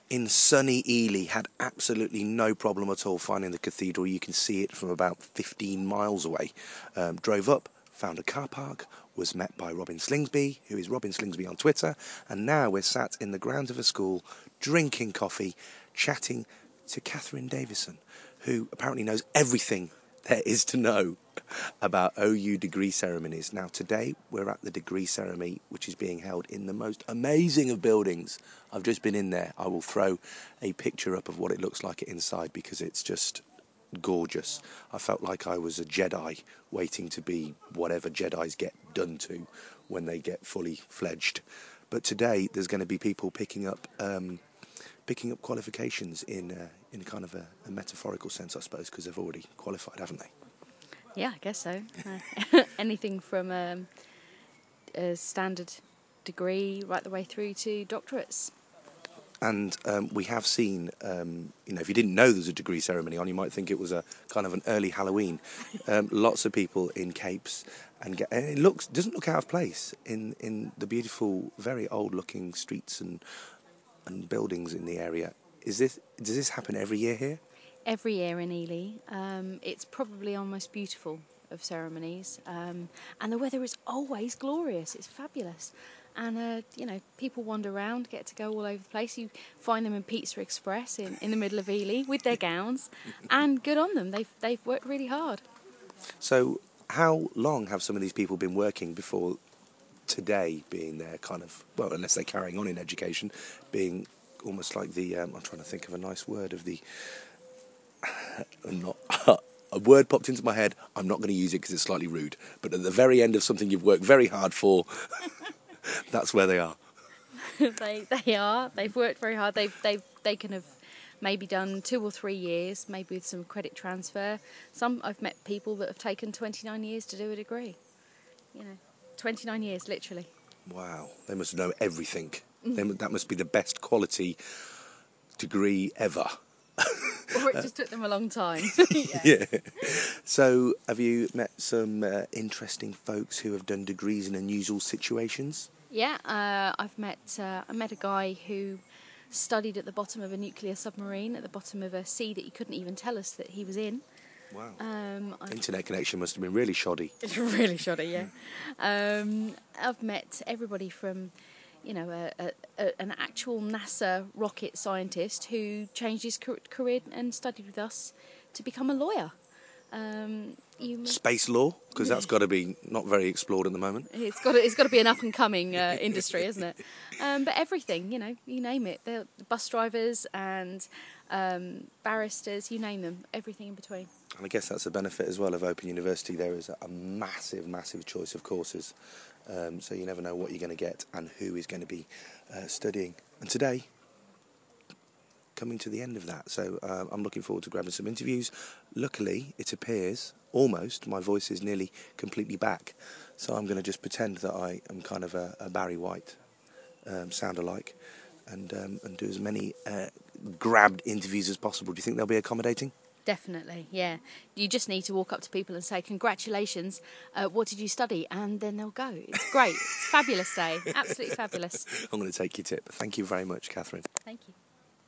in sunny Ely had absolutely no problem at all finding the cathedral. You can see it from about 15 miles away. Drove up, found a car park, was met by Robin Slingsby, who is Robin Slingsby on Twitter, and now we're sat in the grounds of a school, drinking coffee, chatting to Catherine Davison, who apparently knows everything there is to know about OU degree ceremonies. Now today we're at the degree ceremony, which is being held in the most amazing of buildings. I've just been in there. I will throw a picture up of what it looks like inside because it's just gorgeous. I felt like I was a Jedi waiting to be whatever Jedis get done to when they get fully fledged. But today there's going to be people picking up qualifications in kind of a metaphorical sense, I suppose, because they've already qualified, haven't they? Yeah, I guess so. Anything from a standard degree right the way through to doctorates. And we have seen, if you didn't know there was a degree ceremony on, you might think it was a kind of an early Halloween. Lots of people in capes, and it doesn't look out of place in the beautiful, very old-looking streets and buildings in the area. Does this happen every year here? Every year in Ely. It's probably our most beautiful of ceremonies. And the weather is always glorious. It's fabulous. And, people wander around, get to go all over the place. You find them in Pizza Express in the middle of Ely with their gowns. And good on them. They've worked really hard. So how long have some of these people been working before today being their kind of, well, unless they're carrying on in education, being almost like the, I'm trying to think of a nice word of the, a word popped into my head, I'm not going to use it because it's slightly rude, but at the very end of something you've worked very hard for, that's where they are. They are. They've worked very hard. They can have maybe done 2 or 3 years, maybe with some credit transfer. I've met people that have taken 29 years to do a degree. 29 years, literally. Wow, they must know everything. That must be the best quality degree ever. Or it just took them a long time. Yeah. So, have you met some interesting folks who have done degrees in unusual situations? Yeah, I met a guy who studied at the bottom of a nuclear submarine, at the bottom of a sea that he couldn't even tell us that he was in. Wow. Internet connection must have been really shoddy. It's really shoddy, yeah. I've met everybody from, an actual NASA rocket scientist who changed his career and studied with us to become a lawyer. Space law, because that's got to be not very explored at the moment. It's got to be an up and coming industry, isn't it? But everything, you name it. The bus drivers and barristers, you name them, everything in between. And I guess that's a benefit as well of Open University. There is a massive, massive choice of courses, so you never know what you're going to get and who is going to be studying. And today, coming to the end of that, so I'm looking forward to grabbing some interviews. Luckily, it appears almost my voice is nearly completely back, so I'm going to just pretend that I am kind of a Barry White sound-alike and do as many grabbed interviews as possible. Do you think they'll be accommodating? Definitely, yeah. You just need to walk up to people and say, congratulations, what did you study? And then they'll go. It's great. It's a fabulous day. Absolutely fabulous. I'm going to take your tip. Thank you very much, Catherine. Thank you.